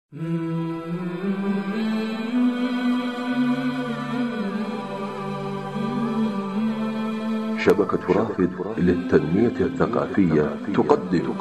شبكة رافد للتنمية الثقافية تقدم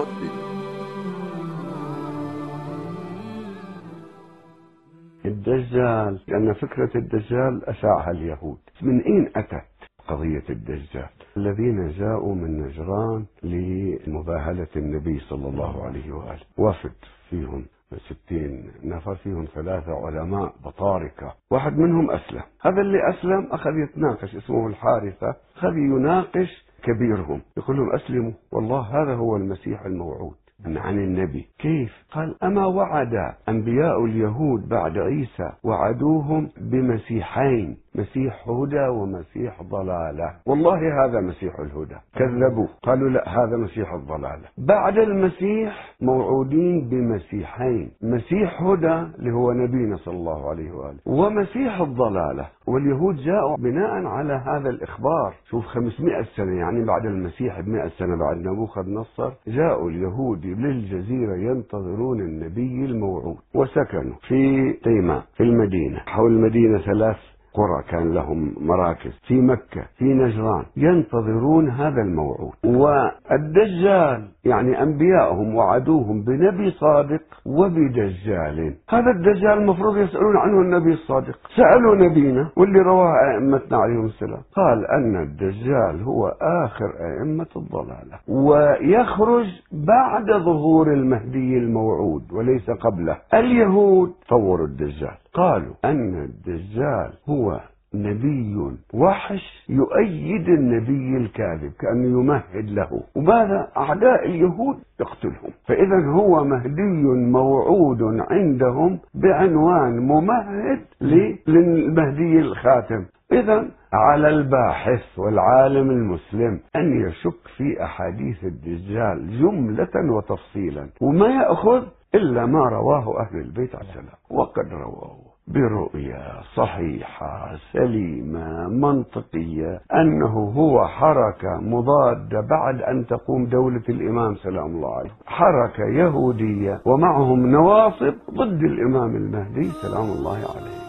الدجال، لأن فكرة الدجال أشاعها اليهود. من أين أتت قضية الدجال؟ الذين جاءوا من نجران لمباهلة النبي صلى الله عليه وآله، وفد فيهم 60 نفر، فيهم 3 علماء بطاركة، واحد منهم أسلم. هذا اللي أسلم أخذ يتناقش، اسمه الحارثة، أخذ يناقش كبيرهم، يقول لهم أسلموا، والله هذا هو المسيح الموعود عن النبي. كيف؟ قال: أما وعد أنبياء اليهود بعد عيسى وعدوهم بمسيحين، مسيح هدى ومسيح ضلالة، والله هذا مسيح الهدى. كذبوا، قالوا لا، هذا مسيح الضلالة. بعد المسيح موعودين بمسيحين، مسيح هدى اللي هو نبينا صلى الله عليه وآله، ومسيح الضلالة. واليهود جاءوا بناء على هذا الإخبار. شوف، 500 سنة يعني بعد المسيح ب100 سنة بعد نبوخذ نصر، جاءوا اليهود للجزيرة ينتظرون النبي الموعود، وسكنوا في تيماء في المدينة. حول المدينة 3 قرى كان لهم مراكز، في مكة، في نجران، ينتظرون هذا الموعود. والدجال يعني أنبياءهم وعدوهم بنبي صادق وبدجال. هذا الدجال المفروض يسألون عنه النبي الصادق. سألوا نبينا واللي رواه أئمتنا عليهم السلام، قال أن الدجال هو آخر أئمة الضلالة، ويخرج بعد ظهور المهدي الموعود وليس قبله. اليهود طوروا الدجال، قالوا أن الدجال هو نبي وحش يؤيد النبي الكاذب، كأنه يمهد له، وماذا أعداء اليهود يقتلهم. فإذا هو مهدي موعود عندهم بعنوان ممهد للمهدي الخاتم. إذا على الباحث والعالم المسلم أن يشك في أحاديث الدجال جملة وتفصيلا، وما يأخذ إلا ما رواه أهل البيت عليه السلام، وقد رواه برؤية صحيحة سليمة منطقية أنه هو حركة مضادة بعد أن تقوم دولة الإمام سلام الله عليه، حركة يهودية ومعهم نواصب ضد الإمام المهدي سلام الله عليه.